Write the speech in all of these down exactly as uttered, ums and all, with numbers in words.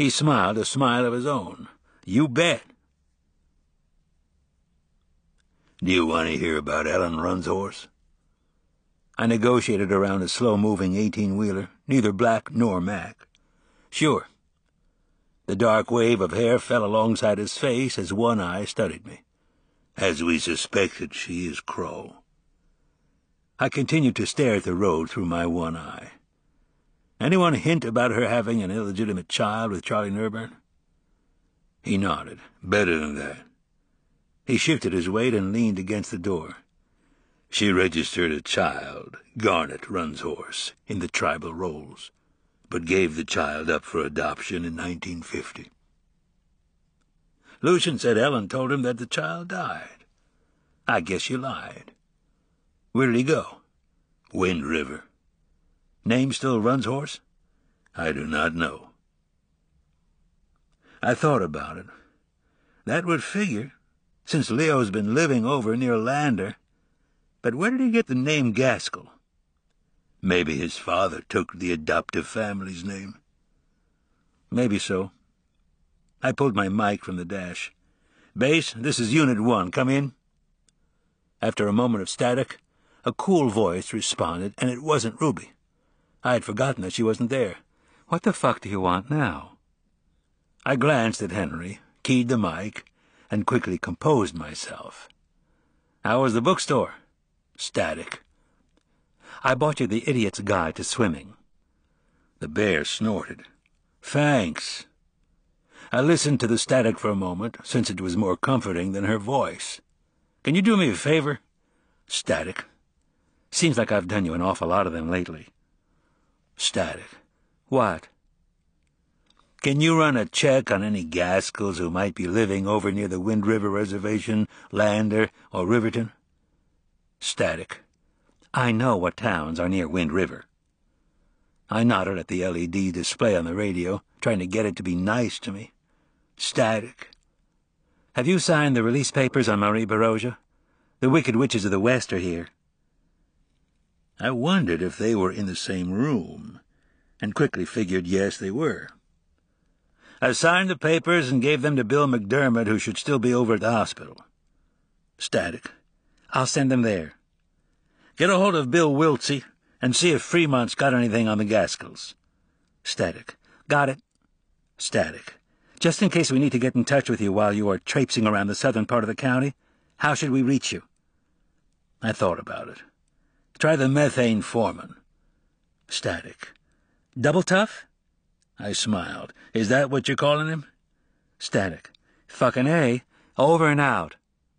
He smiled a smile of his own. You bet. Do you want to hear about Ellen Runshorse? I negotiated around a slow-moving eighteen-wheeler, neither black nor Mac. Sure. The dark wave of hair fell alongside his face as one eye studied me. As we suspected, she is Crow. I continued to stare at the road through my one eye. Anyone hint about her having an illegitimate child with Charlie Nurburn? He nodded. Better than that. He shifted his weight and leaned against the door. She registered a child, Garnet Runshorse, in the tribal rolls, but gave the child up for adoption in nineteen fifty. Lucian said Ellen told him that the child died. I guess you lied. Where did he go? Wind River. Name still Runshorse? I do not know. I thought about it. That would figure, since Leo's been living over near Lander. But where did he get the name Gaskell? Maybe his father took the adoptive family's name. Maybe so. I pulled my mic from the dash. Base, this is Unit one. Come in. After a moment of static, a cool voice responded, and it wasn't Ruby. I had forgotten that she wasn't there. What the fuck do you want now? I glanced at Henry, keyed the mic, and quickly composed myself. How was the bookstore? Static. I bought you the Idiot's Guide to Swimming. The bear snorted. Thanks. I listened to the static for a moment, since it was more comforting than her voice. Can you do me a favor? Static. Seems like I've done you an awful lot of them lately. Static. What? Can you run a check on any Gaskells who might be living over near the Wind River Reservation, Lander, or Riverton? Static. I know what towns are near Wind River. I nodded at the L E D display on the radio, trying to get it to be nice to me. Static. Have you signed the release papers on Marie Baroja? The Wicked Witches of the West are here. I wondered if they were in the same room, and quickly figured yes, they were. I signed the papers and gave them to Bill McDermott, who should still be over at the hospital. Static. I'll send them there. Get a hold of Bill Wiltsey and see if Fremont's got anything on the Gaskells. Static. Got it. Static. Just in case we need to get in touch with you while you are traipsing around the southern part of the county, how should we reach you? I thought about it. Try the methane foreman. Static. Double Tough? I smiled. Is that what you're calling him? Static. Fucking A. Over and out.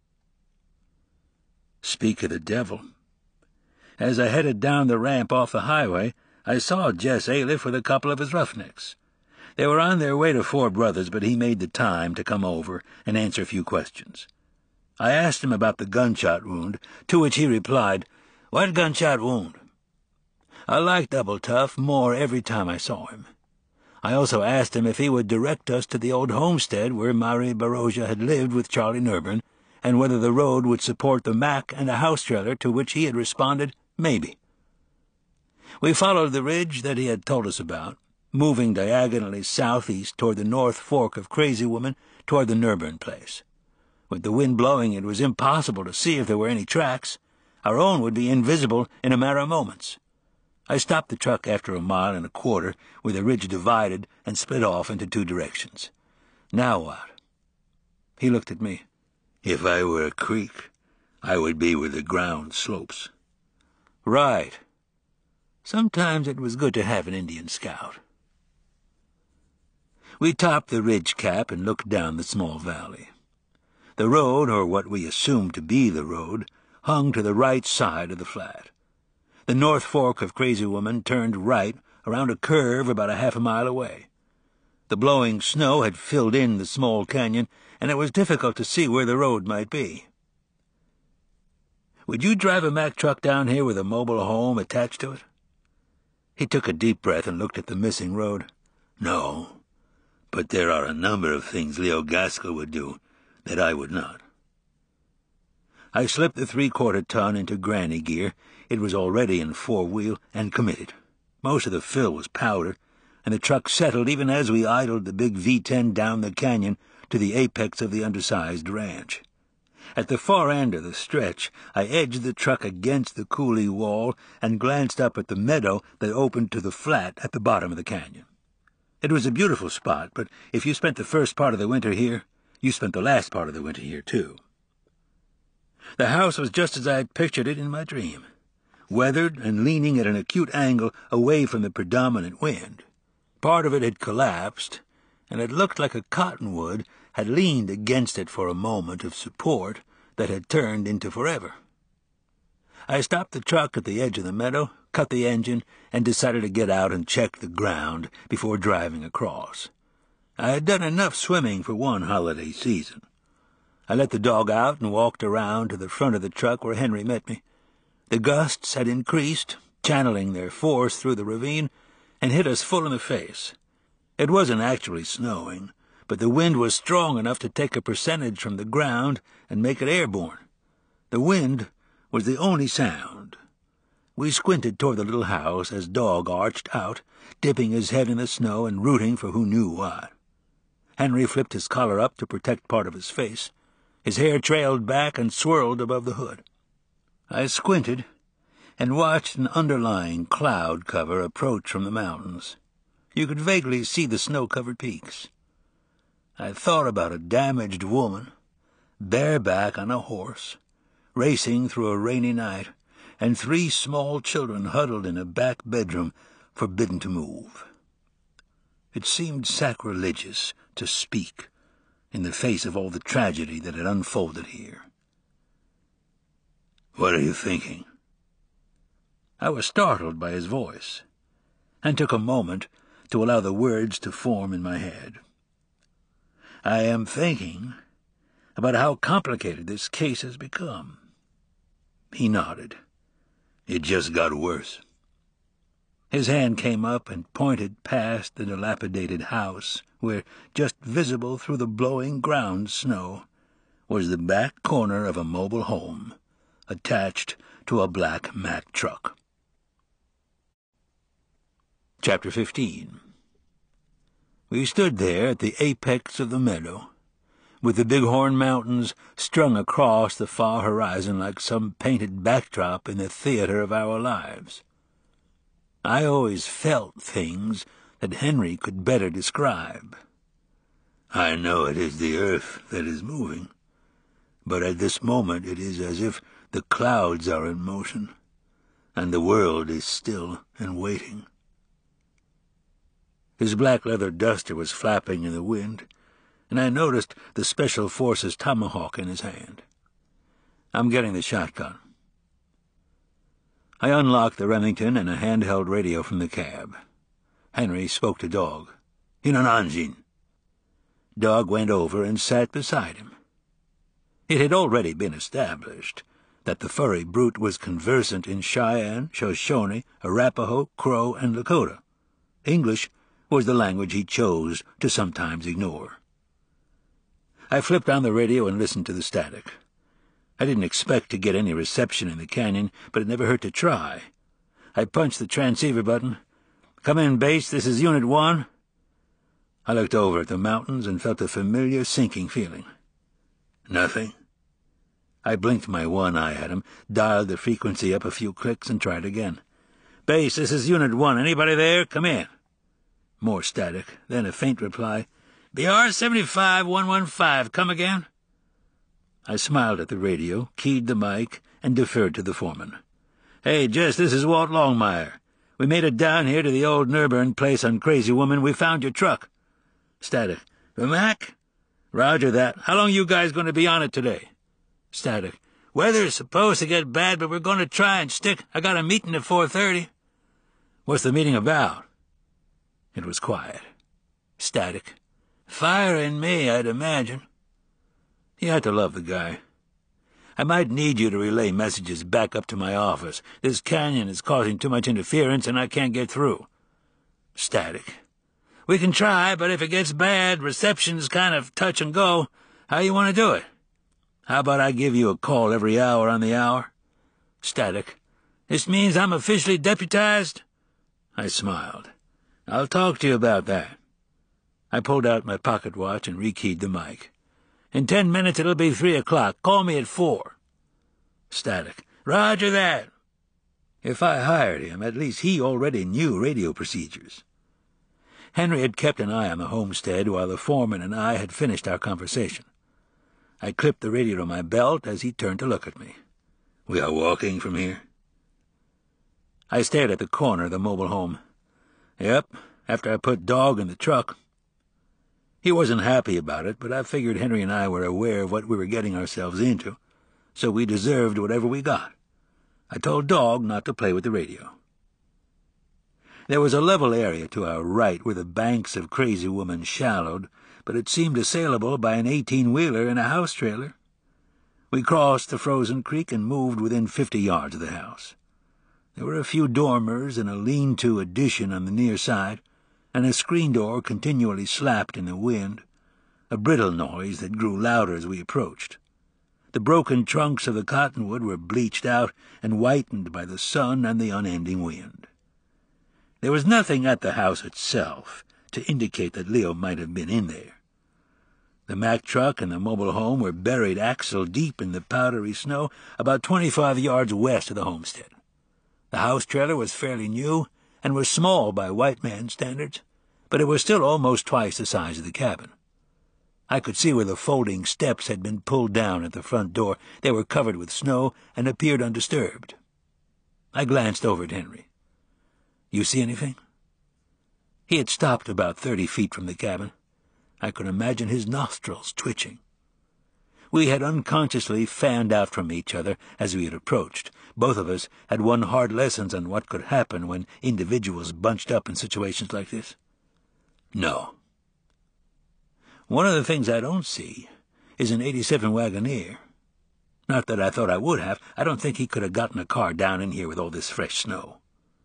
Speak of the devil. As I headed down the ramp off the highway, I saw Jess Aliff with a couple of his roughnecks. They were on their way to Four Brothers, but he made the time to come over and answer a few questions. I asked him about the gunshot wound, to which he replied, What gunshot wound? I liked Double Tough more every time I saw him. I also asked him if he would direct us to the old homestead where Marie Baroja had lived with Charlie Nurburn, and whether the road would support the Mac and a house trailer, to which he had responded, maybe. We followed the ridge that he had told us about, moving diagonally southeast toward the North Fork of Crazy Woman, toward the Nurburn place. With the wind blowing, it was impossible to see if there were any tracks. Our own would be invisible in a matter of moments. I stopped the truck after a mile and a quarter, where the ridge divided and split off into two directions. Now what? He looked at me. If I were a creek, I would be where the ground slopes. Right. Sometimes it was good to have an Indian scout. We topped the ridge cap and looked down the small valley. The road, or what we assumed to be the road, hung to the right side of the flat. The North Fork of Crazy Woman turned right around a curve about a half a mile away. The blowing snow had filled in the small canyon, and it was difficult to see where the road might be. Would you drive a Mack truck down here with a mobile home attached to it? He took a deep breath and looked at the missing road. No, but there are a number of things Leo Gaskell would do that I would not. I slipped the three-quarter ton into granny gear. It was already in four-wheel and committed. Most of the fill was powder. and the truck settled even as we idled the big V ten down the canyon to the apex of the undersized ranch. At the far end of the stretch, I edged the truck against the coulee wall and glanced up at the meadow that opened to the flat at the bottom of the canyon. It was a beautiful spot, but if you spent the first part of the winter here, you spent the last part of the winter here, too. The house was just as I had pictured it in my dream, weathered and leaning at an acute angle away from the predominant wind. Part of it had collapsed, and it looked like a cottonwood had leaned against it for a moment of support that had turned into forever. I stopped the truck at the edge of the meadow, cut the engine, and decided to get out and check the ground before driving across. I had done enough swimming for one holiday season. I let the dog out and walked around to the front of the truck where Henry met me. The gusts had increased, channeling their force through the ravine, and hit us full in the face. It wasn't actually snowing, but the wind was strong enough to take a percentage from the ground and make it airborne. The wind was the only sound. We squinted toward the little house as Dog arched out, dipping his head in the snow and rooting for who knew what. Henry flipped his collar up to protect part of his face. His hair trailed back and swirled above the hood. I squinted and watched an underlying cloud cover approach from the mountains. You could vaguely see the snow-covered peaks. I thought about a damaged woman, bareback on a horse, racing through a rainy night, and three small children huddled in a back bedroom, forbidden to move. It seemed sacrilegious to speak in the face of all the tragedy that had unfolded here. "What are you thinking?" I was startled by his voice, and took a moment to allow the words to form in my head. "I am thinking about how complicated this case has become." He nodded. "It just got worse." His hand came up and pointed past the dilapidated house, where, just visible through the blowing ground snow, was the back corner of a mobile home, attached to a black Mack truck. Chapter fifteen. We stood there at the apex of the meadow, with the Bighorn Mountains strung across the far horizon like some painted backdrop in the theater of our lives. I always felt things that Henry could better describe. I know it is the earth that is moving, but at this moment it is as if the clouds are in motion, and the world is still and waiting. His black leather duster was flapping in the wind, and I noticed the Special Forces tomahawk in his hand. "I'm getting the shotgun." I unlocked the Remington and a handheld radio from the cab. Henry spoke to Dog. "Hinananjin." Dog went over and sat beside him. It had already been established that the furry brute was conversant in Cheyenne, Shoshone, Arapaho, Crow, and Lakota. English was the language he chose to sometimes ignore. I flipped on the radio and listened to the static. I didn't expect to get any reception in the canyon, but it never hurt to try. I punched the transceiver button. "Come in, base, this is Unit one. I looked over at the mountains and felt a familiar sinking feeling. "Nothing?" I blinked my one eye at him, dialed the frequency up a few clicks, and tried again. "Base, this is Unit one. Anybody there? Come in." More static, then a faint reply. "B R seventy-five one one five, come again?" I smiled at the radio, keyed the mic, and deferred to the foreman. "Hey, Jess, this is Walt Longmire. We made it down here to the old Nurburn place on Crazy Woman. We found your truck." Static. "The Mack?" "Roger that. How long you guys going to be on it today?" Static. "Weather's supposed to get bad, but we're going to try and stick. I got a meeting at four thirty. "What's the meeting about?" It was quiet. Static. "Firing me, I'd imagine." You had to love the guy. "I might need you to relay messages back up to my office. This canyon is causing too much interference, and I can't get through." Static. "We can try, but if it gets bad, reception's kind of touch and go. How you want to do it?" "How about I give you a call every hour on the hour?" Static. "This means I'm officially deputized?" I smiled. I'll talk to you about that. I pulled out my pocket watch and rekeyed the mic. In ten minutes it'll be three o'clock. Call me at four. Static. Roger that. If I hired him, at least he already knew radio procedures. Henry had kept an eye on the homestead while the foreman and I had finished our conversation. I clipped the radio to my belt as he turned to look at me. We are walking from here? I stared at the corner of the mobile home. Yep, after I put Dog in the truck. He wasn't happy about it, but I figured Henry and I were aware of what we were getting ourselves into, so we deserved whatever we got. I told Dog not to play with the radio. There was a level area to our right where the banks of Crazy Woman shallowed, but it seemed assailable by an eighteen-wheeler and a house trailer. We crossed the frozen creek and moved within fifty yards of the house. There were a few dormers and a lean-to addition on the near side, and a screen door continually slapped in the wind, a brittle noise that grew louder as we approached. The broken trunks of the cottonwood were bleached out and whitened by the sun and the unending wind. There was nothing at the house itself to indicate that Leo might have been in there. The Mack truck and the mobile home were buried axle-deep in the powdery snow about twenty-five yards west of the homestead. The house trailer was fairly new and was small by white man standards, but it was still almost twice the size of the cabin. I could see where the folding steps had been pulled down at the front door. They were covered with snow and appeared undisturbed. I glanced over at Henry. You see anything? He had stopped about thirty feet from the cabin. I could imagine his nostrils twitching. We had unconsciously fanned out from each other as we had approached. Both of us had won hard lessons on what could happen when individuals bunched up in situations like this. No. One of the things I don't see is an eighty-seven Wagoneer. Not that I thought I would have. I don't think he could have gotten a car down in here with all this fresh snow.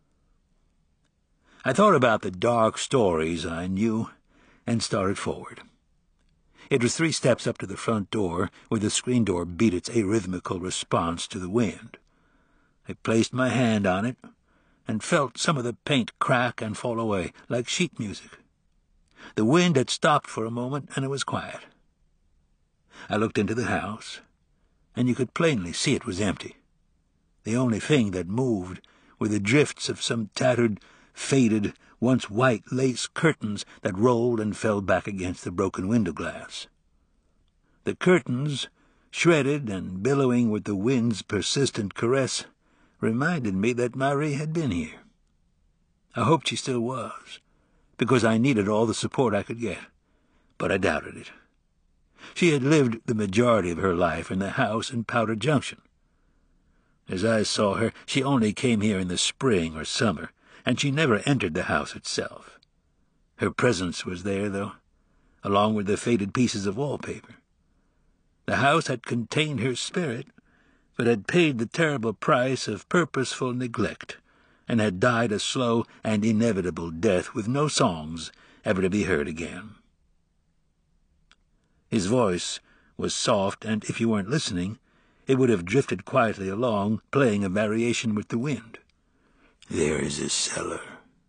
I thought about the dark stories I knew and started forward. It was three steps up to the front door, where the screen door beat its arrhythmical response to the wind. I placed my hand on it and felt some of the paint crack and fall away, like sheet music. The wind had stopped for a moment, and it was quiet. I looked into the house, and you could plainly see it was empty. The only thing that moved were the drifts of some tattered, faded, once white lace curtains that rolled and fell back against the broken window glass. The curtains, shredded and billowing with the wind's persistent caress, reminded me that Marie had been here. I hoped she still was, because I needed all the support I could get, but I doubted it. She had lived the majority of her life in the house in Powder Junction. As I saw her, she only came here in the spring or summer, and she never entered the house itself. Her presence was there, though, along with the faded pieces of wallpaper. The house had contained her spirit, but had paid the terrible price of purposeful neglect, and had died a slow and inevitable death with no songs ever to be heard again. His voice was soft, and if you weren't listening, it would have drifted quietly along, playing a variation with the wind. There is a cellar.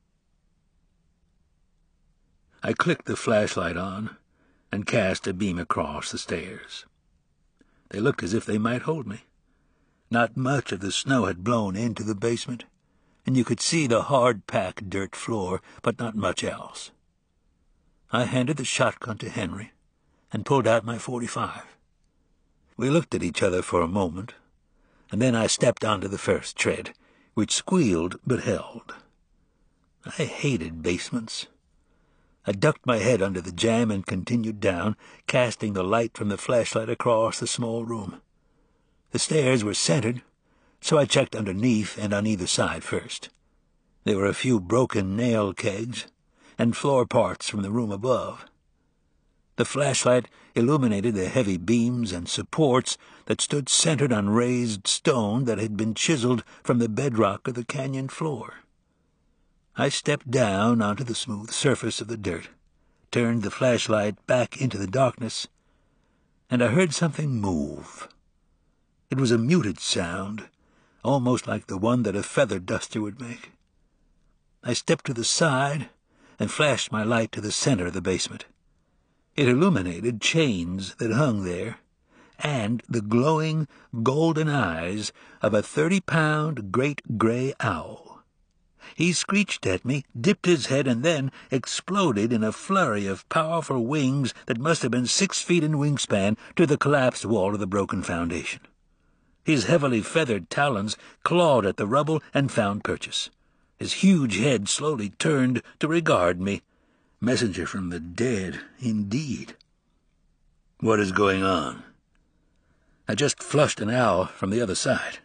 I clicked the flashlight on and cast a beam across the stairs. They looked as if they might hold me. Not much of the snow had blown into the basement, and you could see the hard-packed dirt floor, but not much else. I handed the shotgun to Henry and pulled out my forty-five. We looked at each other for a moment, and then I stepped onto the first tread, which squealed but held. I hated basements. I ducked my head under the jamb and continued down, casting the light from the flashlight across the small room. The stairs were centered, so I checked underneath and on either side first. There were a few broken nail kegs and floor parts from the room above. The flashlight illuminated the heavy beams and supports that stood centered on raised stone that had been chiseled from the bedrock of the canyon floor. I stepped down onto the smooth surface of the dirt, turned the flashlight back into the darkness, and I heard something move. It was a muted sound, almost like the one that a feather duster would make. I stepped to the side and flashed my light to the center of the basement. It illuminated chains that hung there, and the glowing golden eyes of a thirty-pound great gray owl. He screeched at me, dipped his head, and then exploded in a flurry of powerful wings that must have been six feet in wingspan to the collapsed wall of the broken foundation. His heavily feathered talons clawed at the rubble and found purchase. His huge head slowly turned to regard me. Messenger from the dead, indeed. What is going on? I just flushed an owl from the other side.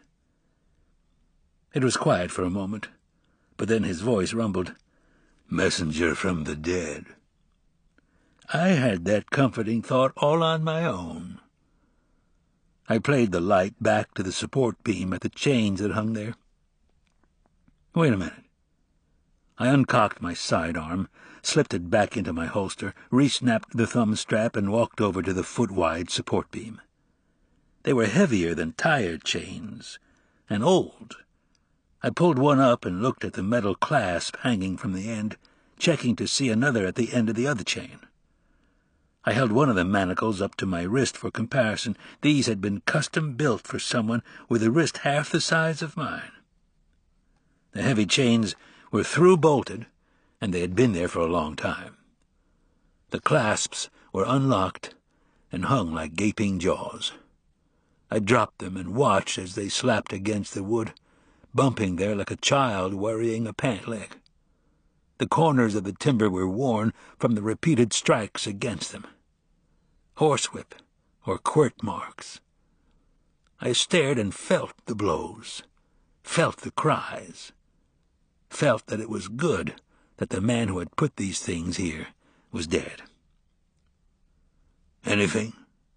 It was quiet for a moment, but then his voice rumbled, Messenger from the dead. I had that comforting thought all on my own. I played the light back to the support beam at the chains that hung there. Wait a minute. I uncocked my sidearm, slipped it back into my holster, re-snapped the thumb strap, and walked over to the foot-wide support beam. They were heavier than tire chains, and old. I pulled one up and looked at the metal clasp hanging from the end, checking to see another at the end of the other chain. I held one of the manacles up to my wrist for comparison. These had been custom-built for someone with a wrist half the size of mine. The heavy chains were through-bolted, and they had been there for a long time. The clasps were unlocked and hung like gaping jaws. I dropped them and watched as they slapped against the wood, bumping there like a child worrying a pant leg. The corners of the timber were worn from the repeated strikes against them. Horsewhip or quirt marks. I stared and felt the blows, felt the cries, felt that it was good that the man who had put these things here was dead. Anything?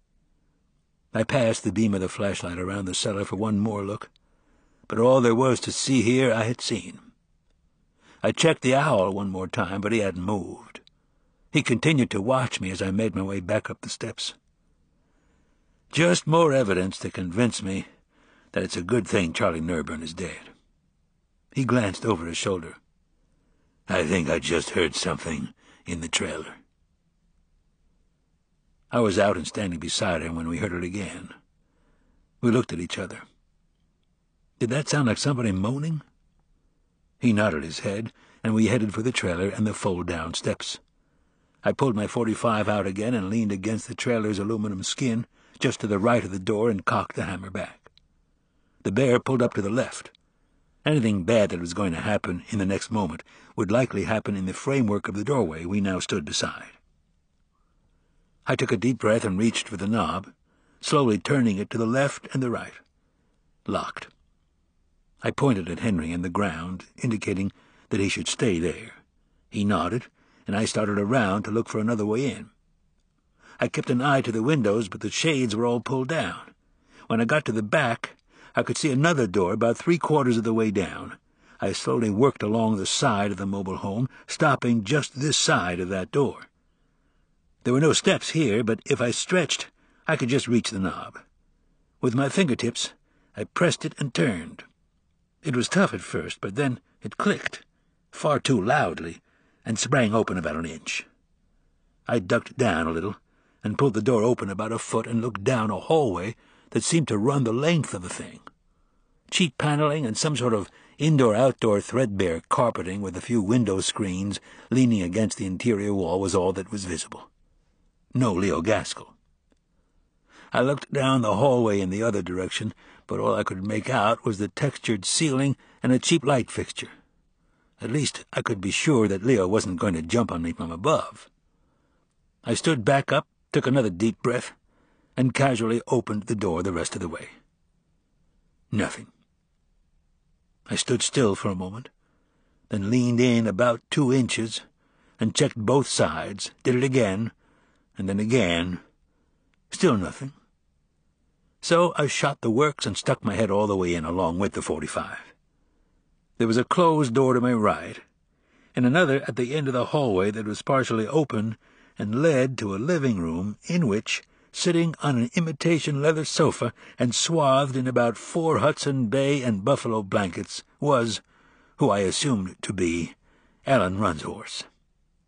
I passed the beam of the flashlight around the cellar for one more look, but all there was to see here I had seen. I checked the owl one more time, but he hadn't moved. He continued to watch me as I made my way back up the steps. Just more evidence to convince me that it's a good thing Charlie Nurburn is dead. He glanced over his shoulder. I think I just heard something in the trailer. I was out and standing beside him when we heard it again. We looked at each other. Did that sound like somebody moaning? He nodded his head, and we headed for the trailer and the fold-down steps. I pulled my forty-five out again and leaned against the trailer's aluminum skin, just to the right of the door, and cocked the hammer back. The bear pulled up to the left. Anything bad that was going to happen in the next moment would likely happen in the framework of the doorway we now stood beside. I took a deep breath and reached for the knob, slowly turning it to the left and the right. Locked. I pointed at Henry and the ground, indicating that he should stay there. He nodded, and I started around to look for another way in. I kept an eye to the windows, but the shades were all pulled down. When I got to the back, I could see another door about three-quarters of the way down. I slowly worked along the side of the mobile home, stopping just this side of that door. There were no steps here, but if I stretched, I could just reach the knob. With my fingertips, I pressed it and turned. It was tough at first, but then it clicked, far too loudly, and sprang open about an inch. I ducked down a little and pulled the door open about a foot and looked down a hallway that seemed to run the length of the thing. Cheap paneling and some sort of indoor-outdoor threadbare carpeting with a few window screens leaning against the interior wall was all that was visible. No Leo Gaskell. I looked down the hallway in the other direction, but all I could make out was the textured ceiling and a cheap light fixture. At least I could be sure that Leo wasn't going to jump on me from above. I stood back up, took another deep breath, and casually opened the door the rest of the way. Nothing. I stood still for a moment, then leaned in about two inches and checked both sides, did it again, and then again. Still nothing. So I shot the works and stuck my head all the way in along with the forty-five. There was a closed door to my right, and another at the end of the hallway that was partially open and led to a living room in which, sitting on an imitation leather sofa and swathed in about four Hudson Bay and buffalo blankets, was, who I assumed to be, Alan Runsworth.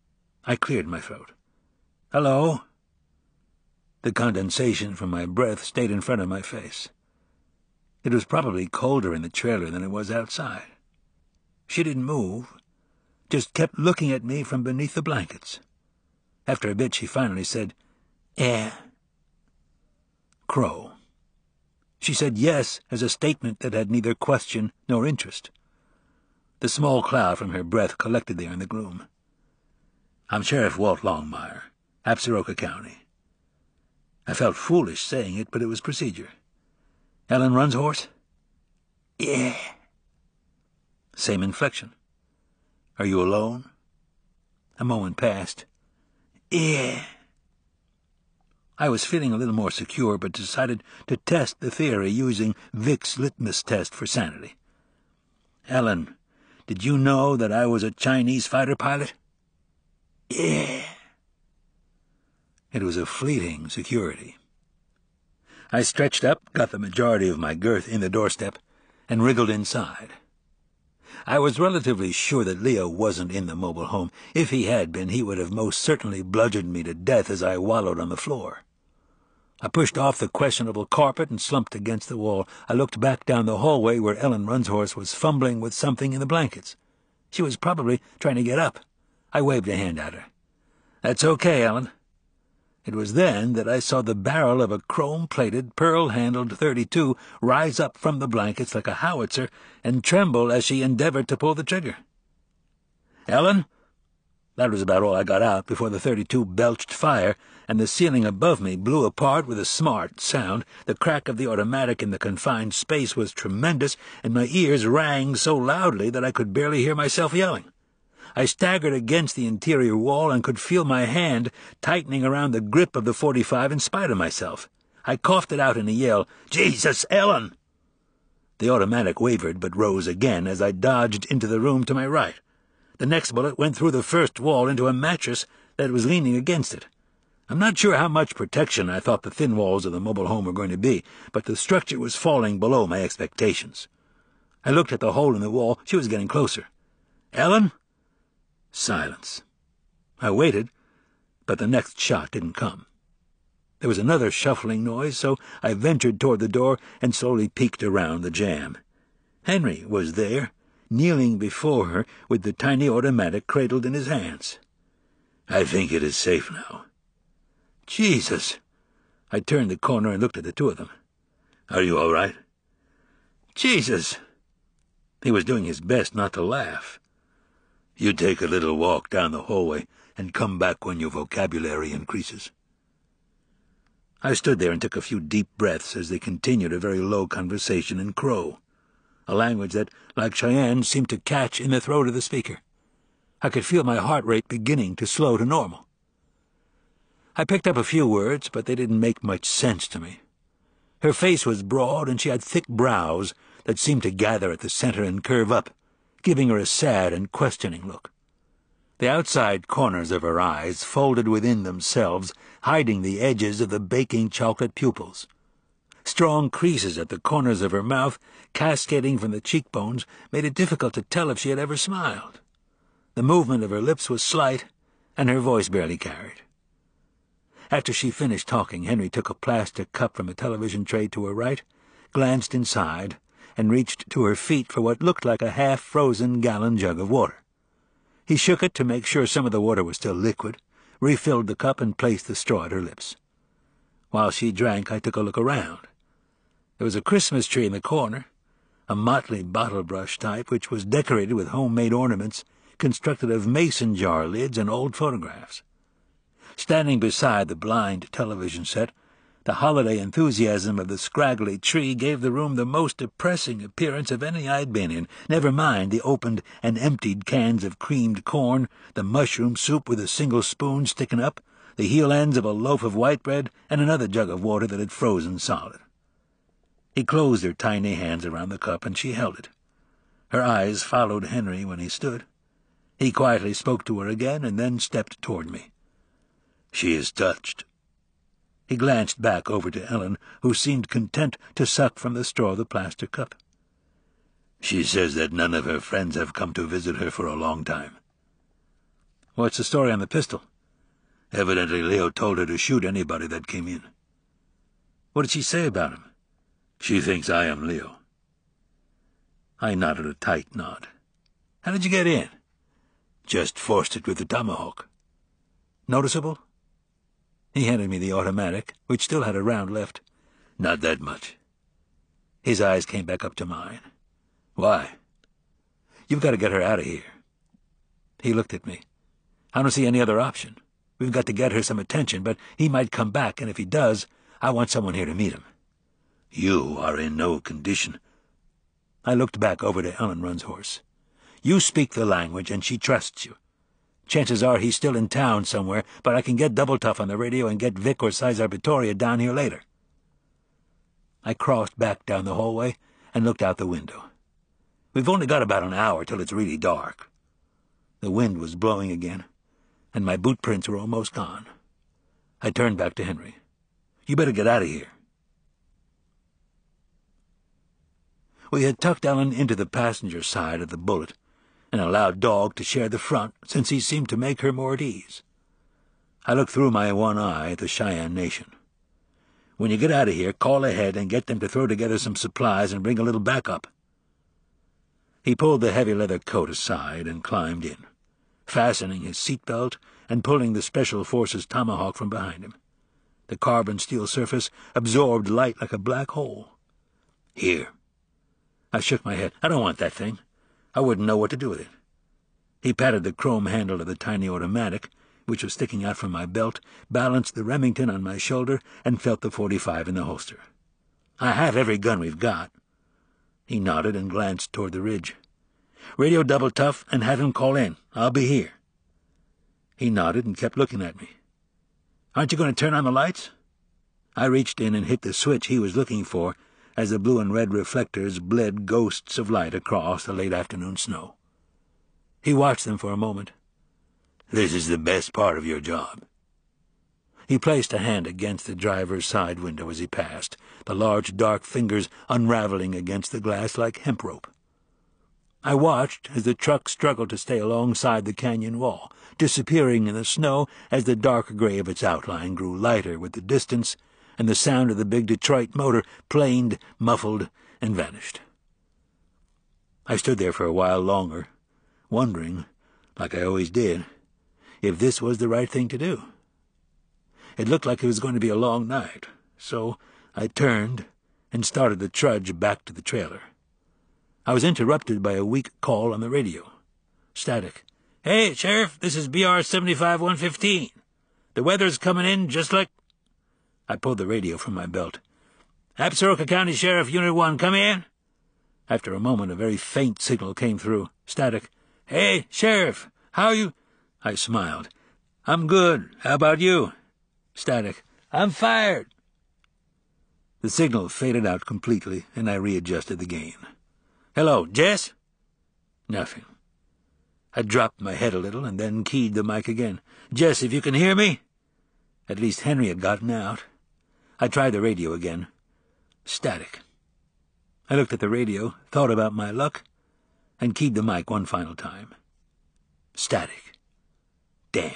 I cleared my throat. "Hello?" The condensation from my breath stayed in front of my face. It was probably colder in the trailer than it was outside. She didn't move, just kept looking at me from beneath the blankets. After a bit, she finally said, "Eh." Crow. She said yes as a statement that had neither question nor interest. The small cloud from her breath collected there in the gloom. "I'm Sheriff Walt Longmire, Absaroka County." I felt foolish saying it, but it was procedure. "Ellen Runshorse?" "Yeah." Same inflection. "Are you alone?" A moment passed. "Yeah." I was feeling a little more secure, but decided to test the theory using Vic's litmus test for sanity. "Ellen, did you know that I was a Chinese fighter pilot?" "Yeah." It was a fleeting security. I stretched up, got the majority of my girth in the doorstep, and wriggled inside. I was relatively sure that Leo wasn't in the mobile home. If he had been, he would have most certainly bludgeoned me to death as I wallowed on the floor. I pushed off the questionable carpet and slumped against the wall. I looked back down the hallway where Ellen Runshorse was fumbling with something in the blankets. She was probably trying to get up. I waved a hand at her. "That's okay, Ellen." It was then that I saw the barrel of a chrome-plated, pearl-handled thirty-two rise up from the blankets like a howitzer and tremble as she endeavored to pull the trigger. "Ellen?" That was about all I got out before the thirty-two belched fire, and the ceiling above me blew apart with a smart sound. The crack of the automatic in the confined space was tremendous, and my ears rang so loudly that I could barely hear myself yelling. I staggered against the interior wall and could feel my hand tightening around the grip of the forty-five in spite of myself. I coughed it out in a yell, "Jesus, Ellen!" The automatic wavered but rose again as I dodged into the room to my right. The next bullet went through the first wall into a mattress that was leaning against it. I'm not sure how much protection I thought the thin walls of the mobile home were going to be, but the structure was falling below my expectations. I looked at the hole in the wall. She was getting closer. "Ellen?" Silence. I waited, but the next shot didn't come. There was another shuffling noise, so I ventured toward the door and slowly peeked around the jamb. Henry was there, kneeling before her with the tiny automatic cradled in his hands. "I think it is safe now." "Jesus!" I turned the corner and looked at the two of them. "Are you all right?" "Jesus!" He was doing his best not to laugh. "You take a little walk down the hallway and come back when your vocabulary increases." I stood there and took a few deep breaths as they continued a very low conversation in Crow, a language that, like Cheyenne, seemed to catch in the throat of the speaker. I could feel my heart rate beginning to slow to normal. I picked up a few words, but they didn't make much sense to me. Her face was broad, and she had thick brows that seemed to gather at the center and curve up, giving her a sad and questioning look. The outside corners of her eyes folded within themselves, hiding the edges of the baking chocolate pupils. Strong creases at the corners of her mouth, cascading from the cheekbones, made it difficult to tell if she had ever smiled. The movement of her lips was slight, and her voice barely carried. After she finished talking, Henry took a plastic cup from a television tray to her right, glanced inside, and reached to her feet for what looked like a half-frozen gallon jug of water. He shook it to make sure some of the water was still liquid, refilled the cup, and placed the straw at her lips. While she drank, I took a look around. There was a Christmas tree in the corner, a motley bottle-brush type which was decorated with homemade ornaments constructed of mason jar lids and old photographs. Standing beside the blind television set, the holiday enthusiasm of the scraggly tree gave the room the most depressing appearance of any I'd been in, never mind the opened and emptied cans of creamed corn, the mushroom soup with a single spoon sticking up, the heel ends of a loaf of white bread, and another jug of water that had frozen solid. He closed her tiny hands around the cup, and she held it. Her eyes followed Henry when he stood. He quietly spoke to her again, and then stepped toward me. "She is touched." He glanced back over to Ellen, who seemed content to suck from the straw of the plaster cup. "She says that none of her friends have come to visit her for a long time." What's the story on the pistol? Evidently Leo told her to shoot anybody that came in. What did she say about him? She thinks I am Leo. I nodded a tight nod. How did you get in? Just forced it with the tomahawk. Noticeable? He handed me the automatic, which still had a round left. Not that much. His eyes came back up to mine. Why? You've got to get her out of here. He looked at me. I don't see any other option. We've got to get her some attention, but he might come back, and if he does, I want someone here to meet him. You are in no condition. I looked back over to Ellen Runshorse. You speak the language, and she trusts you. Chances are he's still in town somewhere, but I can get Double Tough on the radio and get Vic or Cesar Vittoria down here later. I crossed back down the hallway and looked out the window. We've only got about an hour till it's really dark. The wind was blowing again, and my boot prints were almost gone. I turned back to Henry. You better get out of here. We had tucked Ellen into the passenger side of the Bullet and allowed Dog to share the front, since he seemed to make her more at ease. I looked through my one eye at the Cheyenne Nation. When you get out of here, call ahead and get them to throw together some supplies and bring a little backup. He pulled the heavy leather coat aside and climbed in, fastening his seatbelt and pulling the Special Forces tomahawk from behind him. The carbon steel surface absorbed light like a black hole. Here. I shook my head. I don't want that thing. I wouldn't know what to do with it. He patted the chrome handle of the tiny automatic, which was sticking out from my belt, balanced the Remington on my shoulder, and felt the forty-five in the holster. I have every gun we've got. He nodded and glanced toward the ridge. Radio Double Tough and have him call in. I'll be here. He nodded and kept looking at me. Aren't you going to turn on the lights? I reached in and hit the switch he was looking for as the blue and red reflectors bled ghosts of light across the late afternoon snow. He watched them for a moment. This is the best part of your job. He placed a hand against the driver's side window as he passed, the large dark fingers unraveling against the glass like hemp rope. I watched as the truck struggled to stay alongside the canyon wall, disappearing in the snow as the dark gray of its outline grew lighter with the distance, and the sound of the big Detroit motor planed, muffled, and vanished. I stood there for a while longer, wondering, like I always did, if this was the right thing to do. It looked like it was going to be a long night, so I turned and started to trudge back to the trailer. I was interrupted by a weak call on the radio. Static. Hey, Sheriff, this is B R seventy-five one fifteen. The weather's coming in just like... I pulled the radio from my belt. Absaroka County Sheriff, Unit one, come in. After a moment, a very faint signal came through. Static. Hey, Sheriff, how are you? I smiled. I'm good. How about you? Static. I'm fired. The signal faded out completely, and I readjusted the gain. Hello, Jess? Nothing. I dropped my head a little and then keyed the mic again. Jess, if you can hear me? At least Henry had gotten out. I tried the radio again. Static. I looked at the radio, thought about my luck, and keyed the mic one final time. Static. Damn.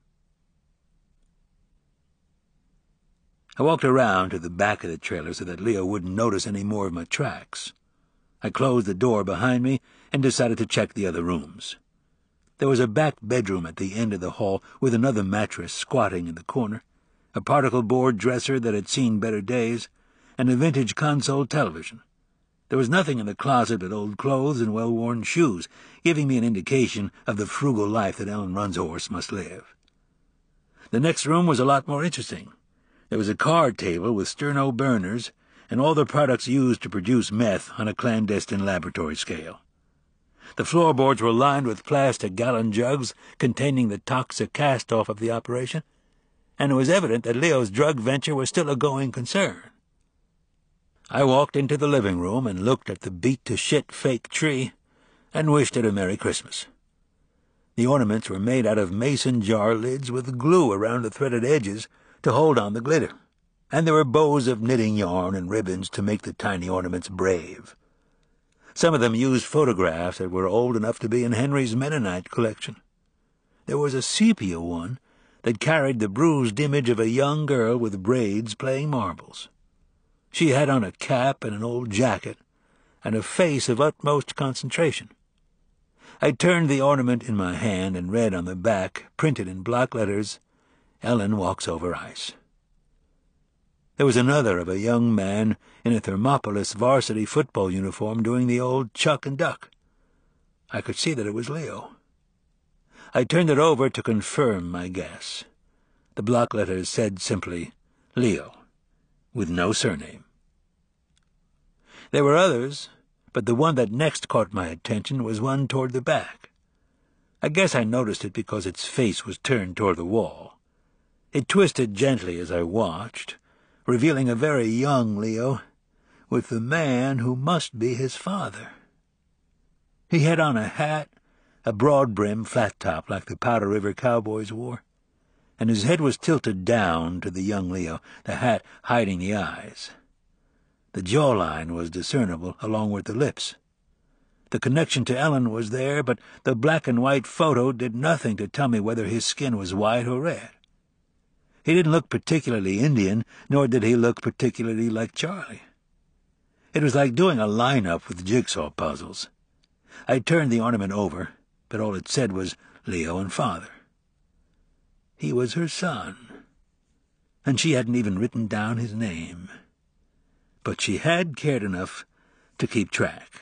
I walked around to the back of the trailer so that Leo wouldn't notice any more of my tracks. I closed the door behind me and decided to check the other rooms. There was a back bedroom at the end of the hall with another mattress squatting in the corner, a particle board dresser that had seen better days, and a vintage console television. There was nothing in the closet but old clothes and well-worn shoes, giving me an indication of the frugal life that Ellen Runshorse must live. The next room was a lot more interesting. There was a card table with sterno burners and all the products used to produce meth on a clandestine laboratory scale. The floorboards were lined with plastic gallon jugs containing the toxic cast-off of the operation, and it was evident that Leo's drug venture was still a going concern. I walked into the living room and looked at the beat-to-shit fake tree and wished it a Merry Christmas. The ornaments were made out of mason jar lids with glue around the threaded edges to hold on the glitter, and there were bows of knitting yarn and ribbons to make the tiny ornaments brave. Some of them used photographs that were old enough to be in Henry's Mennonite collection. there was a sepia one that carried the bruised image of a young girl with braids playing marbles. She had on a cap and an old jacket, and a face of utmost concentration. I turned the ornament in my hand and read on the back, printed in block letters, "Ellen walks over ice." There was another of a young man in a Thermopolis varsity football uniform doing the old chuck and duck. I could see that it was Leo. I turned it over to confirm my guess. The block letters said simply, Leo, with no surname. There were others, but the one that next caught my attention was one toward the back. I guess I noticed it because its face was turned toward the wall. It twisted gently as I watched, revealing a very young Leo, with the man who must be his father. He had on a hat, a broad-brim flat top like the Powder River cowboys wore, and his head was tilted down to the young Leo, the hat hiding the eyes. The jawline was discernible, along with the lips. The connection to Ellen was there, but the black-and-white photo did nothing to tell me whether his skin was white or red. He didn't look particularly Indian, nor did he look particularly like Charlie. It was like doing a line-up with jigsaw puzzles. I turned the ornament over, but all it said was Leo and Father. He was her son, and she hadn't even written down his name. But she had cared enough to keep track.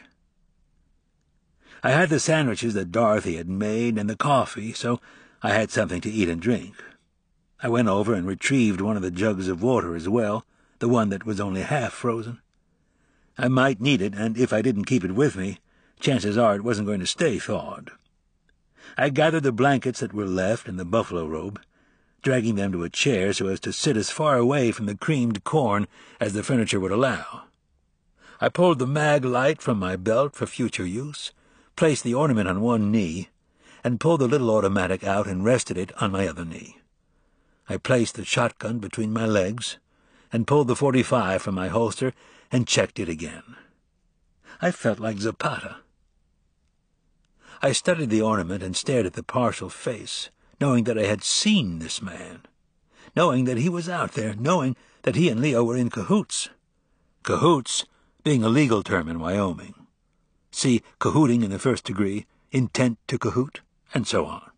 I had the sandwiches that Dorothy had made and the coffee, so I had something to eat and drink. I went over and retrieved one of the jugs of water as well, the one that was only half frozen. I might need it, and if I didn't keep it with me, chances are it wasn't going to stay thawed. I gathered the blankets that were left and the buffalo robe, dragging them to a chair so as to sit as far away from the creamed corn as the furniture would allow. I pulled the mag light from my belt for future use, placed the ornament on one knee, and pulled the little automatic out and rested it on my other knee. I placed the shotgun between my legs, and pulled the forty-five from my holster and checked it again. I felt like Zapata. I studied the ornament and stared at the partial face, knowing that I had seen this man, knowing that he was out there, knowing that he and Leo were in cahoots. Cahoots being a legal term in Wyoming. See cahooting in the first degree, intent to cahoot, and so on.